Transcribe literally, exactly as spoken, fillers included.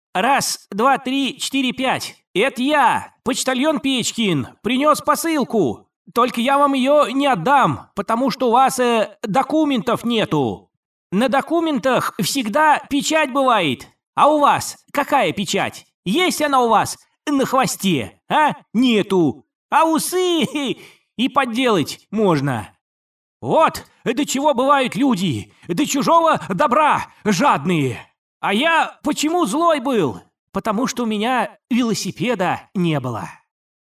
Раз, два, три, четыре, пять. Это я, почтальон Печкин, принес посылку. Только я вам ее не отдам, потому что у вас э, документов нету. На документах всегда печать бывает. А у вас какая печать? Есть она у вас на хвосте, а? Нету. А усы и подделать можно. Вот до чего бывают люди, до чужого добра жадные. А я почему злой был? Потому что у меня велосипеда не было.